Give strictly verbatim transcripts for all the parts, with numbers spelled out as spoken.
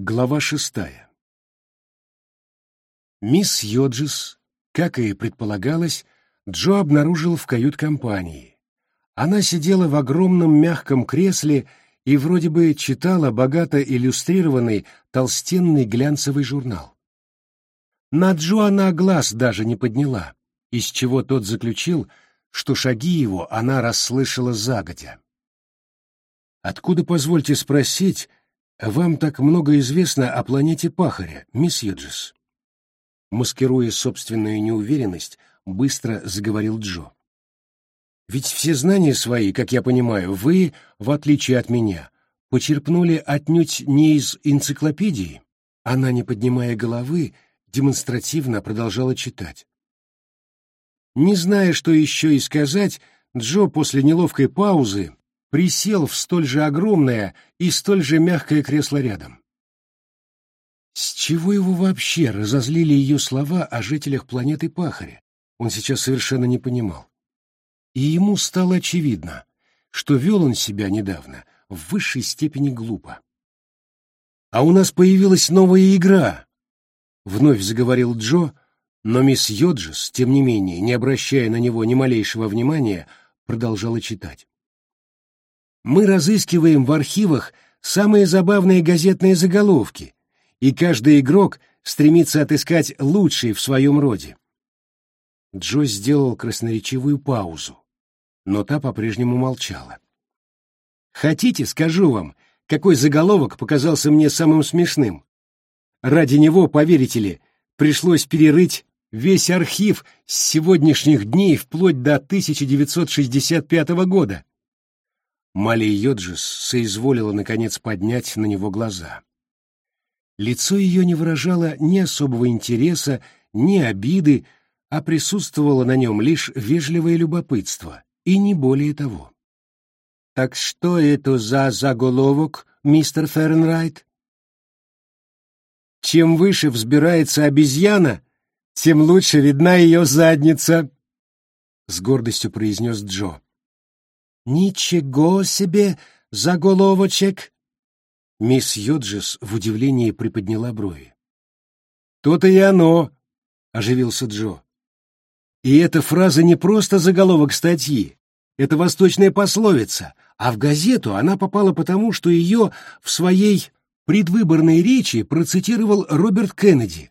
Глава шестая. Мисс Йоджис, как и предполагалось, Джо обнаружил в кают-компании. Она сидела в огромном мягком кресле и вроде бы читала богато иллюстрированный толстенный глянцевый журнал. На Джо она глаз даже не подняла, из чего тот заключил, что шаги его она расслышала загодя. «Откуда, позвольте спросить, вам так много известно о планете Пахаря, мисс Йоджис?» Маскируя собственную неуверенность, быстро заговорил Джо. «Ведь все знания свои, как я понимаю, вы, в отличие от меня, почерпнули отнюдь не из энциклопедии». Она, не поднимая головы, демонстративно продолжала читать. Не зная, что еще и сказать, Джо после неловкой паузы присел в столь же огромное и столь же мягкое кресло рядом. С чего его вообще разозлили ее слова о жителях планеты Пахаря, он сейчас совершенно не понимал. И ему стало очевидно, что вел он себя недавно в высшей степени глупо. «А у нас появилась новая игра», — вновь заговорил Джо, но мисс Йоджис, тем не менее, не обращая на него ни малейшего внимания, продолжала читать. «Мы разыскиваем в архивах самые забавные газетные заголовки, и каждый игрок стремится отыскать лучшие в своем роде». Джо сделал красноречивую паузу, но та по-прежнему молчала. «Хотите, скажу вам, какой заголовок показался мне самым смешным? Ради него, поверите ли, пришлось перерыть весь архив с сегодняшних дней вплоть до тысяча девятьсот шестьдесят пятого года». Малия Йоджис соизволила, наконец, поднять на него глаза. Лицо ее не выражало ни особого интереса, ни обиды, а присутствовало на нем лишь вежливое любопытство, и не более того. «Так что это за заголовок, мистер Ференрайт?» «Чем выше взбирается обезьяна, тем лучше видна ее задница», — с гордостью произнес Джо. «Ничего себе заголовочек!» Мисс Йоджис в удивлении приподняла брови. «То-то и оно!» — оживился Джо. «И эта фраза не просто заголовок статьи, это восточная пословица, а в газету она попала потому, что ее в своей предвыборной речи процитировал Роберт Кеннеди».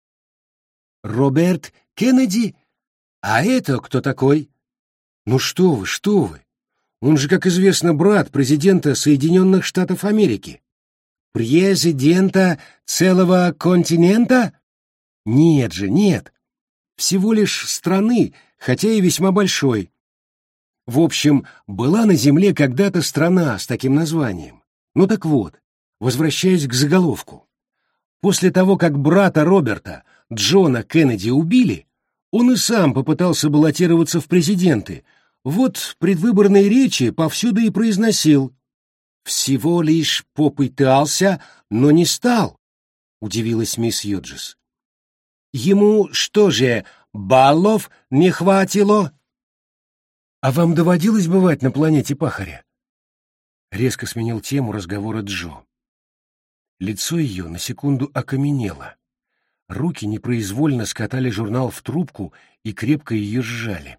«Роберт Кеннеди? А это кто такой?» «Ну что вы, что вы! Он же, как известно, брат президента Соединенных Штатов Америки». «Президента целого континента? Нет же, нет. Всего лишь страны, хотя и весьма большой. В общем, была на Земле когда-то страна с таким названием. Ну так вот, возвращаясь к заголовку. После того, как брата Роберта, Джона Кеннеди, убили, он и сам попытался баллотироваться в президенты. Вот предвыборные речи повсюду и произносил. «Всего лишь попытался, но не стал», — удивилась мисс Йоджис. «Ему что же, баллов не хватило?» «А вам доводилось бывать на планете Пахаря?» Резко сменил тему разговора Джо. Лицо ее на секунду окаменело. Руки непроизвольно скатали журнал в трубку и крепко ее сжали.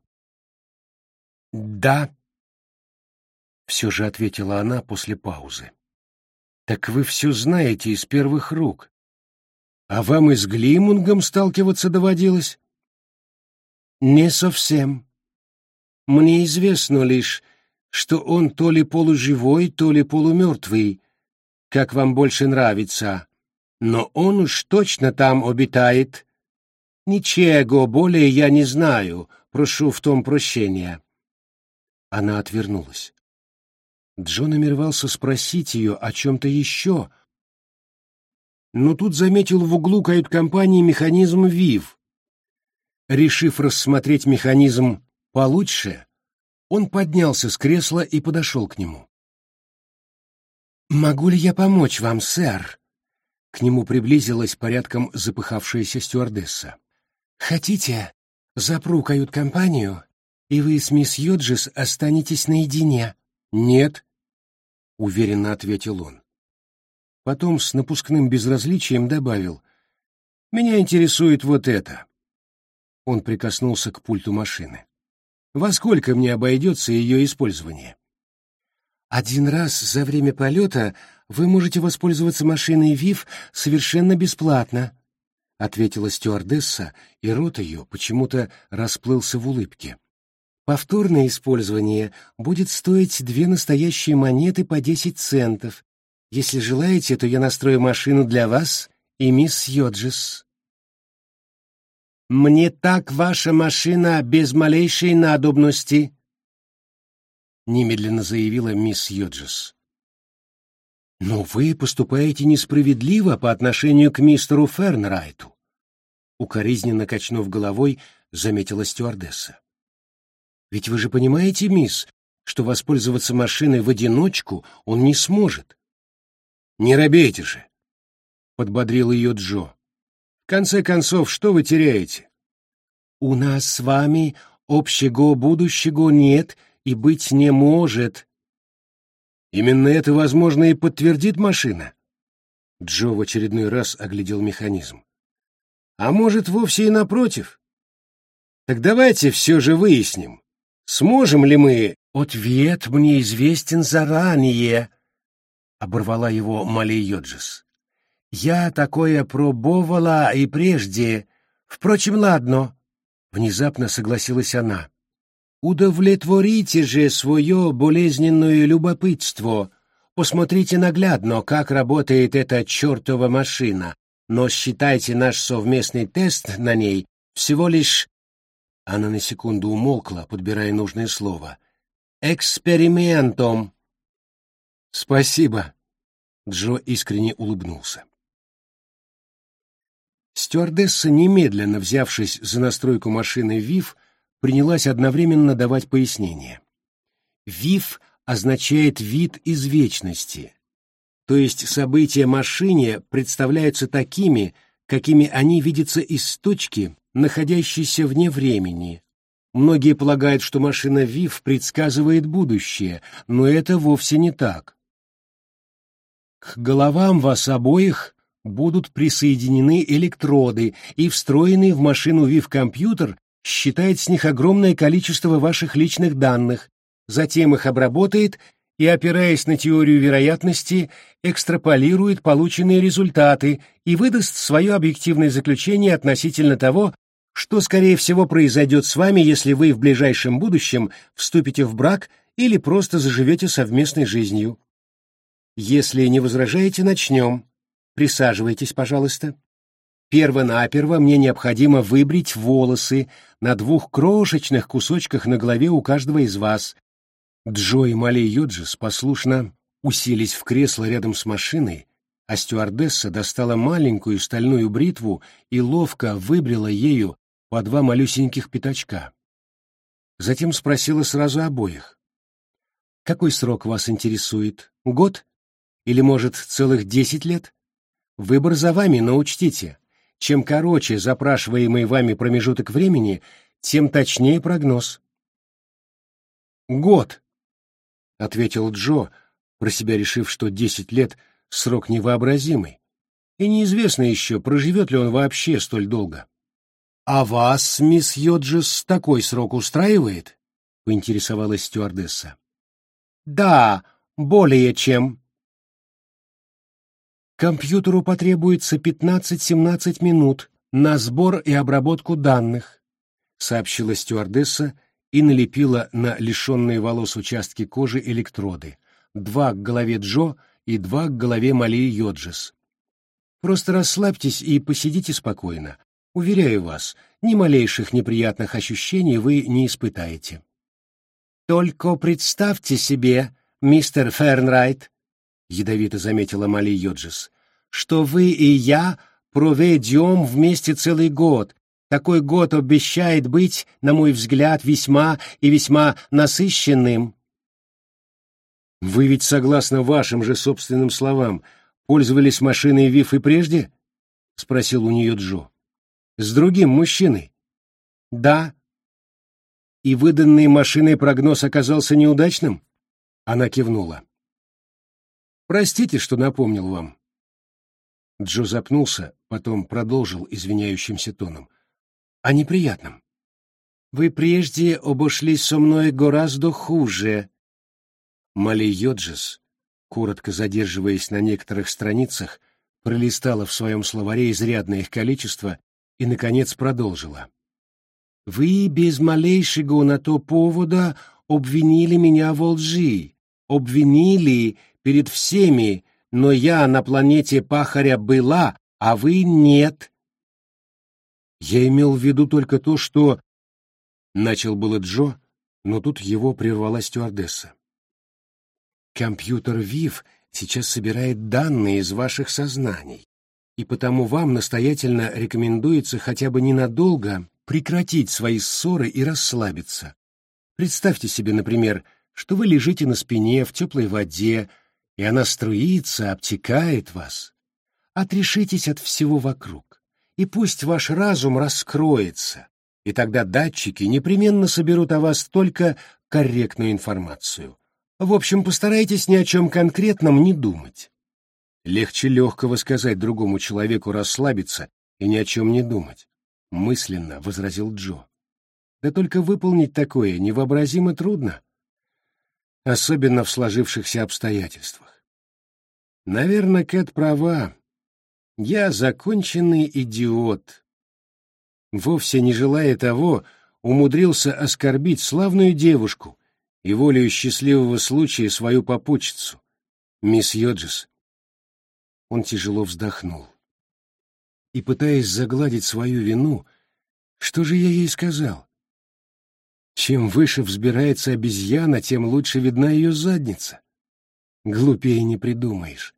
«Да», — все же ответила она после паузы. «Так вы все знаете из первых рук. А вам и с Глимунгом сталкиваться доводилось?» «Не совсем. Мне известно лишь, что он то ли полуживой, то ли полумертвый, как вам больше нравится, но он уж точно там обитает. Ничего более я не знаю, прошу в том прощения». Она отвернулась. Джо намеревался спросить ее о чем-то еще, но тут заметил в углу кают-компании механизм ВИВ. Решив рассмотреть механизм получше, он поднялся с кресла и подошел к нему. «Могу ли я помочь вам, сэр?» К нему приблизилась порядком запыхавшаяся стюардесса. «Хотите, запру кают-компанию, и вы с мисс Йоджис останетесь наедине?» «Нет», — уверенно ответил он. Потом с напускным безразличием добавил: «Меня интересует вот это». Он прикоснулся к пульту машины. «Во сколько мне обойдется ее использование?» «Один раз за время полета вы можете воспользоваться машиной ВИФ совершенно бесплатно», — ответила стюардесса, и рот ее почему-то расплылся в улыбке. «Повторное использование будет стоить две настоящие монеты по десять центов. Если желаете, то я настрою машину для вас и мисс Йоджес». «Мне так ваша машина без малейшей надобности», — немедленно заявила мисс Йоджес. «Но вы поступаете несправедливо по отношению к мистеру Фернрайту», — укоризненно качнув головой, заметила стюардесса. «Ведь вы же понимаете, мисс, что воспользоваться машиной в одиночку он не сможет». «Не робейте же», — подбодрил ее Джо. «В конце концов, что вы теряете?» «У нас с вами общего будущего нет и быть не может». «Именно это, возможно, и подтвердит машина». Джо в очередной раз оглядел механизм. «А может, вовсе и напротив? Так давайте все же выясним, сможем ли мы...» «Ответ мне известен заранее», — оборвала его Молли Йоджес. «Я такое пробовала и прежде. Впрочем, ладно», — внезапно согласилась она. «Удовлетворите же свое болезненное любопытство. Посмотрите наглядно, как работает эта чертова машина, но считайте наш совместный тест на ней всего лишь...» Она на секунду умолкла, подбирая нужное слово. «Экспериментом». «Спасибо», — Джо искренне улыбнулся. Стюардесса, немедленно взявшись за настройку машины ВИФ, принялась одновременно давать пояснения. ВИФ означает «вид из вечности», то есть события машине представляются такими, какими они видятся из точки, находящейся вне времени. Многие полагают, что машина ВИФ предсказывает будущее, но это вовсе не так. К головам вас обоих будут присоединены электроды, и встроенный в машину ВИФ компьютер считает с них огромное количество ваших личных данных, затем их обработает и, опираясь на теорию вероятности, экстраполирует полученные результаты и выдаст свое объективное заключение относительно того, что, скорее всего, произойдет с вами, если вы в ближайшем будущем вступите в брак или просто заживете совместной жизнью. Если не возражаете, начнем. Присаживайтесь, пожалуйста. Перво-наперво мне необходимо выбрить волосы на двух крошечных кусочках на голове у каждого из вас. Джо и Молли Йоджес послушно уселись в кресло рядом с машиной, а стюардесса достала маленькую стальную бритву и ловко выбрила ею по два малюсеньких пятачка. Затем спросила сразу обоих. «Какой срок вас интересует? Год? Или, может, целых десять лет? Выбор за вами, но учтите. Чем короче запрашиваемый вами промежуток времени, тем точнее прогноз». «Год», — ответил Джо, про себя решив, что десять лет — срок невообразимый, и неизвестно еще, проживет ли он вообще столь долго. «А вас, мисс Йоджес, такой срок устраивает?» — поинтересовалась стюардесса. «Да, более чем». «Компьютеру потребуется пятнадцать-семнадцать минут на сбор и обработку данных», — сообщила стюардесса и налепила на лишенные волос участки кожи электроды, два к голове Джо и два к голове Молли Йоджес. «Просто расслабьтесь и посидите спокойно. Уверяю вас, ни малейших неприятных ощущений вы не испытаете». «Только представьте себе, мистер Фернрайт», — ядовито заметила Молли Йоджес, «что вы и я проведем вместе целый год. Такой год обещает быть, на мой взгляд, весьма и весьма насыщенным». «Вы ведь, согласно вашим же собственным словам, пользовались машиной ВИФ и прежде?» — спросил у нее Джо. «С другим мужчиной?» «Да». «И выданный машиной прогноз оказался неудачным?» Она кивнула. «Простите, что напомнил вам. Джо запнулся, потом продолжил извиняющимся тоном. О неприятном. Вы прежде обошлись со мной гораздо хуже. Мали Йоджес, коротко задерживаясь на некоторых страницах, пролистала в своем словаре изрядное их количество и, наконец, продолжила. «Вы без малейшего на то повода обвинили меня во лжи, обвинили перед всеми, но я на планете Пахаря была, а вы нет». «Я имел в виду только то, что...» — начал было Джо, но тут его прервала стюардесса. «Компьютер ВИВ сейчас собирает данные из ваших сознаний, и потому вам настоятельно рекомендуется хотя бы ненадолго прекратить свои ссоры и расслабиться. Представьте себе, например, что вы лежите на спине в теплой воде, и она струится, обтекает вас. Отрешитесь от всего вокруг, и пусть ваш разум раскроется, и тогда датчики непременно соберут о вас только корректную информацию. В общем, постарайтесь ни о чем конкретном не думать. Легче легкого сказать другому человеку расслабиться и ни о чем не думать, мысленно возразил Джо. Да только выполнить такое невообразимо трудно, особенно в сложившихся обстоятельствах. Наверное, Кэт права. Я законченный идиот. Вовсе не желая того, умудрился оскорбить славную девушку и волею счастливого случая свою попутчицу, мисс Йоджес. Он тяжело вздохнул. И, пытаясь загладить свою вину, что же я ей сказал? Чем выше взбирается обезьяна, тем лучше видна ее задница. Глупее не придумаешь.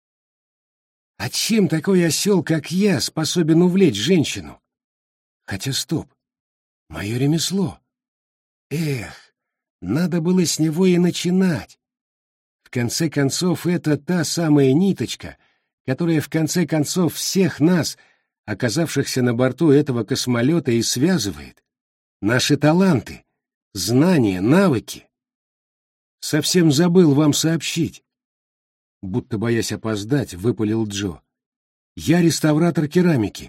А чем такой осел, как я, способен увлечь женщину? Хотя стоп, мое ремесло. Эх, надо было с него и начинать. В конце концов, это та самая ниточка, которая в конце концов всех нас, оказавшихся на борту этого космолета, и связывает. Наши таланты, знания, навыки. Совсем забыл вам сообщить. Будто боясь опоздать, выпалил Джо. Я реставратор керамики.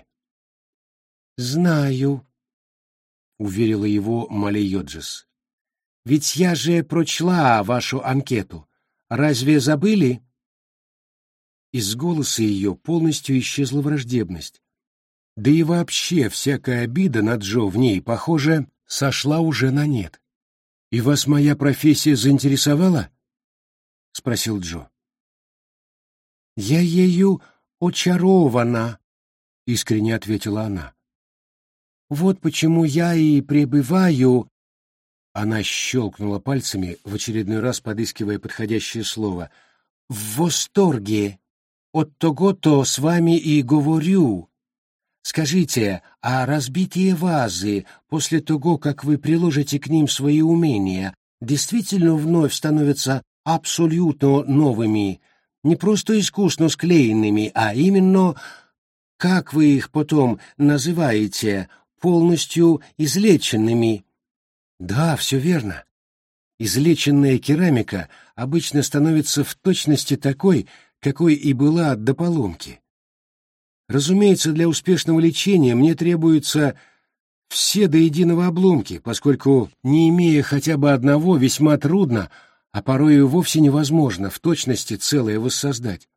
Знаю, уверила его Мали Йоджес. Ведь я же прочла вашу анкету. Разве забыли? Из голоса ее полностью исчезла враждебность. Да и вообще всякая обида на Джо в ней, похоже, сошла уже на нет. «И вас моя профессия заинтересовала?» — спросил Джо. «Я ею очарована», — искренне ответила она. «Вот почему я и пребываю...» Она щелкнула пальцами, в очередной раз подыскивая подходящее слово. «В восторге. От того-то с вами и говорю. Скажите, а разбитые вазы, после того, как вы приложите к ним свои умения, действительно вновь становятся абсолютно новыми, не просто искусно склеенными, а именно, как вы их потом называете, полностью излеченными?» «Да, все верно. Излеченная керамика обычно становится в точности такой, какой и была до поломки. Разумеется, для успешного лечения мне требуются все до единого обломки, поскольку, не имея хотя бы одного, весьма трудно, а порой и вовсе невозможно в точности целое воссоздать».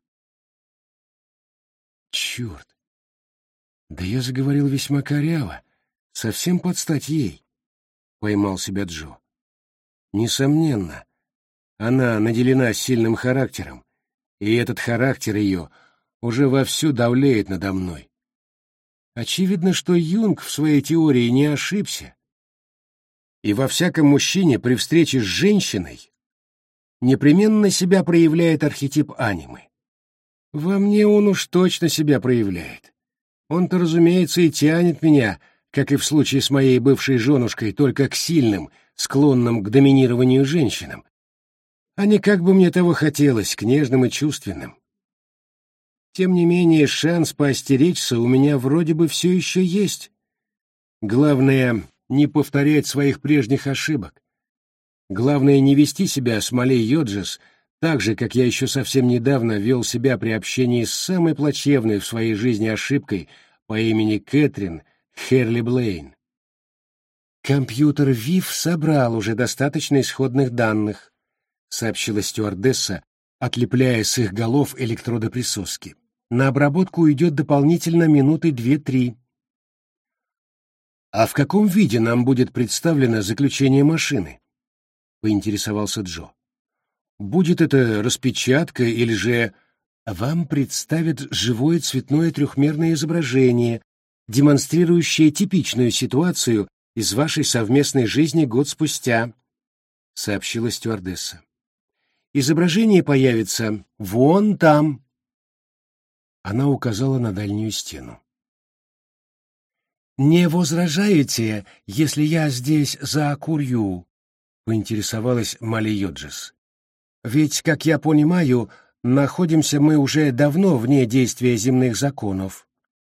Черт! Да я заговорил весьма коряво, совсем под стать ей. Поймал себя Джо. Несомненно, она наделена сильным характером, и этот характер ее уже вовсю давлеет надо мной. Очевидно, что Юнг в своей теории не ошибся. И во всяком мужчине при встрече с женщиной непременно себя проявляет архетип анимы. Во мне он уж точно себя проявляет. Он-то, разумеется, и тянет меня, как и в случае с моей бывшей женушкой, только к сильным, склонным к доминированию женщинам, а не как бы мне того хотелось, к нежным и чувственным. Тем не менее, шанс поостеречься у меня вроде бы все еще есть. Главное — не повторять своих прежних ошибок. Главное — не вести себя с Мали Йоджес Так же, как я еще совсем недавно вел себя при общении с самой плачевной в своей жизни ошибкой по имени Кэтрин Херли Блейн. «Компьютер ВИФ собрал уже достаточно исходных данных», — сообщила стюардесса, отлепляя с их голов электроды присоски. «На обработку уйдет дополнительно минуты две-три». «А в каком виде нам будет представлено заключение машины?» — поинтересовался Джо. «Будет это распечатка или же вам представят живое цветное трехмерное изображение, демонстрирующее типичную ситуацию из вашей совместной жизни год спустя», — сообщила стюардесса. «Изображение появится вон там». Она указала на дальнюю стену. «Не возражаете, если я здесь закурю?» — поинтересовалась Молли Йоджес. «Ведь, как я понимаю, находимся мы уже давно вне действия земных законов».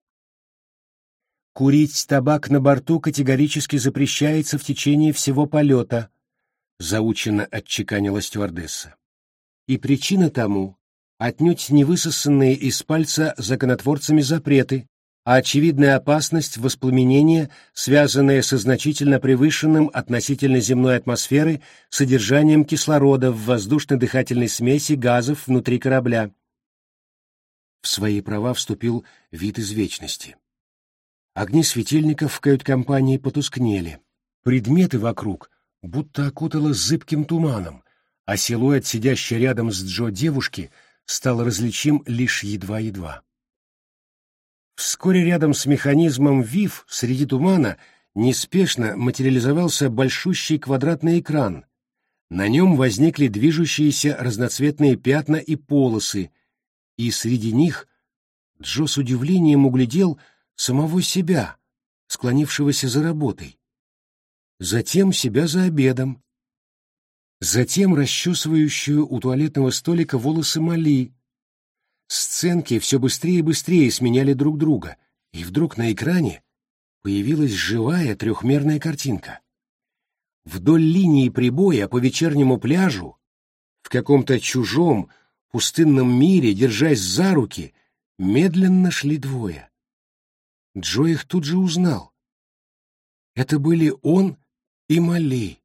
«Курить табак на борту категорически запрещается в течение всего полета», — заученно отчеканила стюардесса. «И причина тому — отнюдь не высосанные из пальца законотворцами запреты, а очевидная опасность воспламенения, связанная со значительно превышенным относительно земной атмосферы содержанием кислорода в воздушно-дыхательной смеси газов внутри корабля». В свои права вступил вид из вечности. Огни светильников в кают-компании потускнели. Предметы вокруг будто окутало зыбким туманом, а силуэт, сидящей рядом с Джо девушки, стал различим лишь едва-едва. Вскоре рядом с механизмом ВИФ среди тумана неспешно материализовался большущий квадратный экран. На нем возникли движущиеся разноцветные пятна и полосы, и среди них Джо с удивлением углядел самого себя, склонившегося за работой, затем себя за обедом, затем расчесывающую у туалетного столика волосы Молли. Сценки все быстрее и быстрее сменяли друг друга, и вдруг на экране появилась живая трехмерная картинка. Вдоль линии прибоя по вечернему пляжу, в каком-то чужом, пустынном мире, держась за руки, медленно шли двое. Джо их тут же узнал. Это были он и Молли.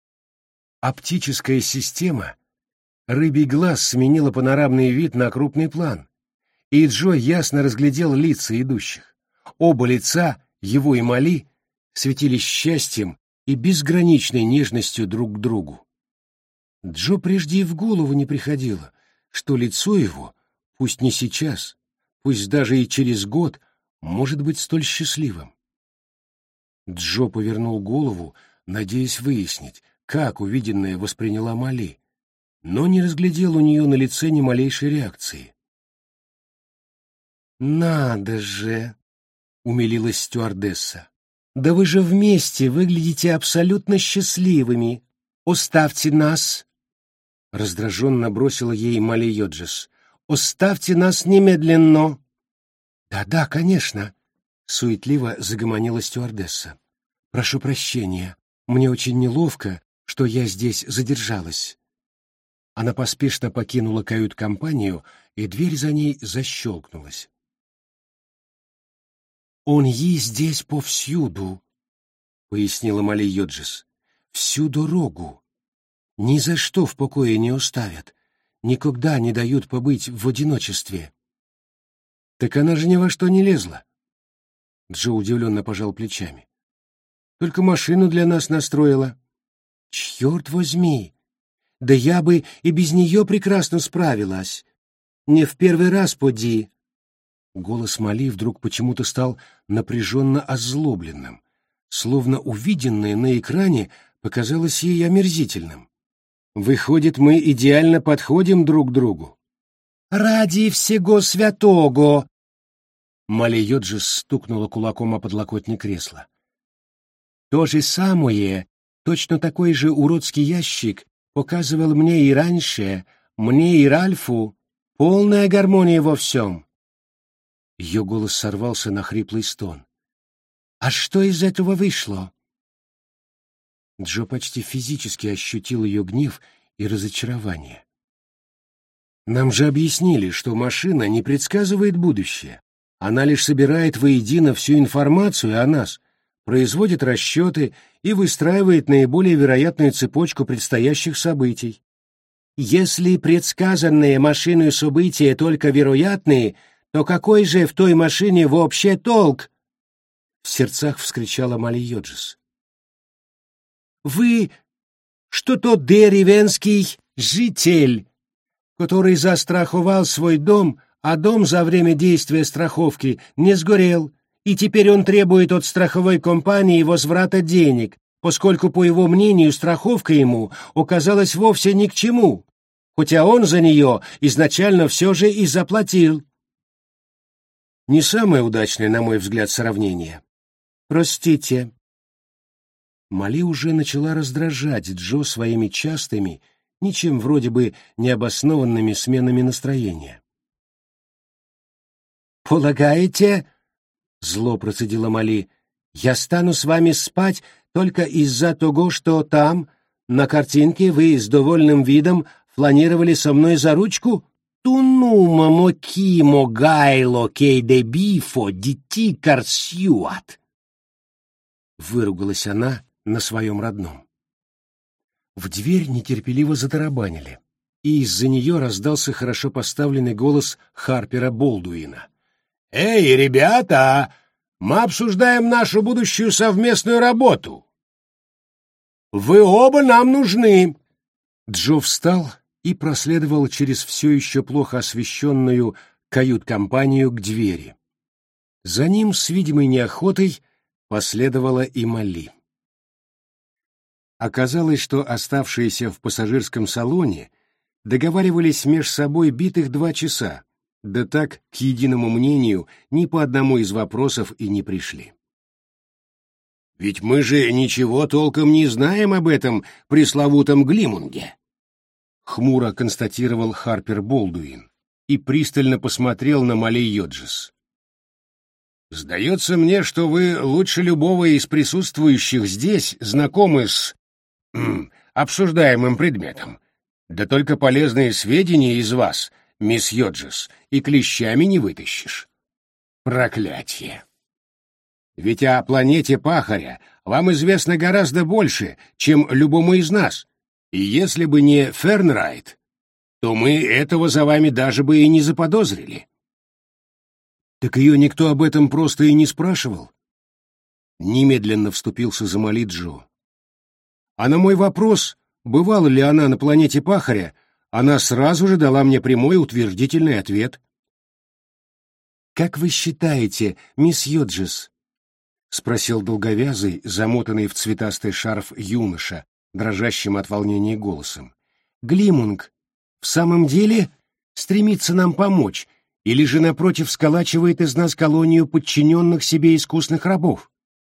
Оптическая система «Рыбий глаз» сменила панорамный вид на крупный план, и Джо ясно разглядел лица идущих. Оба лица, его и Молли, светились счастьем и безграничной нежностью друг к другу. Джо прежде и в голову не приходило, что лицо его, пусть не сейчас, пусть даже и через год, может быть столь счастливым. Джо повернул голову, надеясь выяснить, как увиденное восприняла Молли, но не разглядел у нее на лице ни малейшей реакции. «Надо же!» — умилилась стюардесса. «Да вы же вместе выглядите абсолютно счастливыми! Оставьте нас!» Раздраженно бросила ей Молли Йоджес. «Оставьте нас немедленно!» «Да-да, конечно!» — суетливо загомонила стюардесса. «Прошу прощения, мне очень неловко, что я здесь задержалась». Она поспешно покинула кают-компанию, и дверь за ней защелкнулась. «Он есть здесь повсюду», — пояснила Молли Йоджес. «Всю дорогу. Ни за что в покое не оставят, никогда не дают побыть в одиночестве». «Так она же ни во что не лезла». Джо удивленно пожал плечами. «Только машину для нас настроила». «Черт возьми! Да я бы и без нее прекрасно справилась. Не в первый раз поди». Голос Молли вдруг почему-то стал напряженно озлобленным, словно увиденное на экране показалось ей омерзительным. «Выходит, мы идеально подходим друг к другу». «Ради всего святого!» Молли Йоджес стукнула кулаком о подлокотник кресла. «То же самое, точно такой же уродский ящик показывал мне и раньше, мне и Ральфу. Полная гармония во всем». Ее голос сорвался на хриплый стон. «А что из этого вышло?» Джо почти физически ощутил ее гнев и разочарование. Нам же объяснили, что машина не предсказывает будущее. Она лишь собирает воедино всю информацию о нас, производит расчеты и выстраивает наиболее вероятную цепочку предстоящих событий. Если предсказанные машиной события только вероятные, то какой же в той машине вообще толк? В сердцах вскричала Мали Йоджис. Вы что-то деревенский житель, который застраховал свой дом, а дом за время действия страховки не сгорел, и теперь он требует от страховой компании возврата денег, поскольку, по его мнению, страховка ему оказалась вовсе ни к чему, хотя он за нее изначально все же и заплатил. Не самое удачное, на мой взгляд, сравнение. Простите. Мали уже начала раздражать Джо своими частыми, ничем вроде бы необоснованными сменами настроения. «Полагаете, — зло процедила Мали, — я стану с вами спать только из-за того, что там, на картинке, вы с довольным видом фланировали со мной за ручку? Тунума мокимо гайло кейде бифо дити карсюат!» Выругалась она на своем родном. В дверь нетерпеливо затарабанили, и из-за нее раздался хорошо поставленный голос Харпера Болдуина. «Эй, ребята, мы обсуждаем нашу будущую совместную работу. Вы оба нам нужны!» Джо встал и проследовал через все еще плохо освещенную кают-компанию к двери. За ним с видимой неохотой последовала и Мали. Оказалось, что оставшиеся в пассажирском салоне договаривались меж собой битых два часа, да так, к единому мнению, ни по одному из вопросов и не пришли. «Ведь мы же ничего толком не знаем об этом пресловутом Глимунге», — хмуро констатировал Харпер Болдуин и пристально посмотрел на Мали Йоджис. «Сдается мне, что вы лучше любого из присутствующих здесь знакомы с м, обсуждаемым предметом. Да только полезные сведения из вас, мисс Йоджис, и клещами не вытащишь. Проклятье! Ведь о планете Пахаря вам известно гораздо больше, чем любому из нас, и если бы не Фернрайт, то мы этого за вами даже бы и не заподозрили». «Так ее никто об этом просто и не спрашивал?» Немедленно вступился за Мали Джо. «А на мой вопрос, бывала ли она на планете Пахаря, она сразу же дала мне прямой утвердительный ответ». «Как вы считаете, мисс Йоджис?» — спросил долговязый, замотанный в цветастый шарф юноша, дрожащим от волнения голосом. «Глимунг в самом деле стремится нам помочь, или же, напротив, сколачивает из нас колонию подчиненных себе искусных рабов?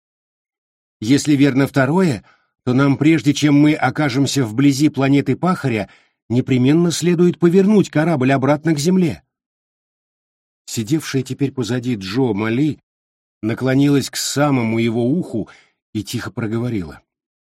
Если верно второе, то нам, прежде чем мы окажемся вблизи планеты Пахаря, непременно следует повернуть корабль обратно к Земле». Сидевшая теперь позади Джо Мали наклонилась к самому его уху и тихо проговорила.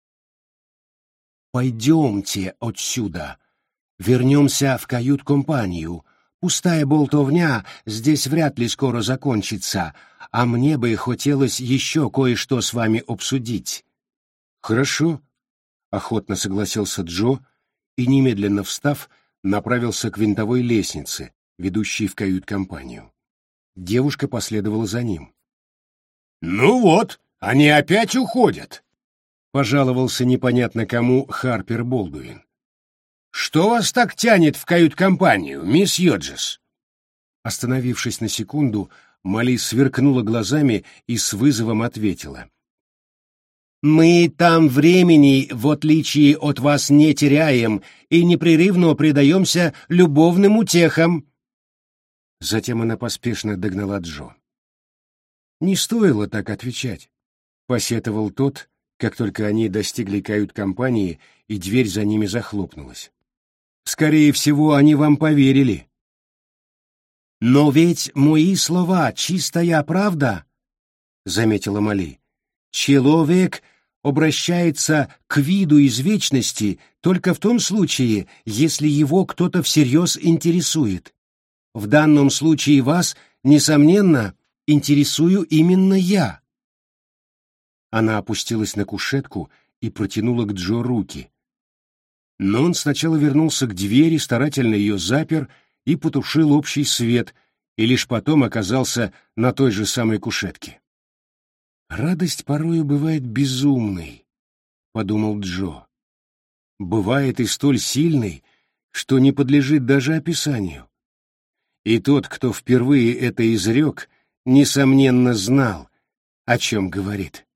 «Пойдемте отсюда, вернемся в кают-компанию. Пустая болтовня здесь вряд ли скоро закончится, а мне бы хотелось еще кое-что с вами обсудить». «Хорошо», — охотно согласился Джо и, немедленно встав, направился к винтовой лестнице, ведущей в кают-компанию. Девушка последовала за ним. «Ну вот, они опять уходят», — пожаловался непонятно кому Харпер Болдуин. «Что вас так тянет в кают-компанию, мисс Йоджис?» Остановившись на секунду, Мали сверкнула глазами и с вызовом ответила. «Мы там времени, в отличие от вас, не теряем и непрерывно предаемся любовным утехам». Затем она поспешно догнала Джо. «Не стоило так отвечать», — посетовал тот, как только они достигли кают-компании и дверь за ними захлопнулась. «Скорее всего, они вам поверили». «Но ведь мои слова — чистая правда», — заметила Мали. «Человек обращается к виду из вечности только в том случае, если его кто-то всерьез интересует. В данном случае вас, несомненно, интересую именно я. Она опустилась на кушетку и протянула к Джо руки. Но он сначала вернулся к двери, старательно ее запер и потушил общий свет, и лишь потом оказался на той же самой кушетке. «Радость порою бывает безумной», — подумал Джо. «Бывает и столь сильной, что не подлежит даже описанию. И тот, кто впервые это изрек, несомненно знал, о чем говорит».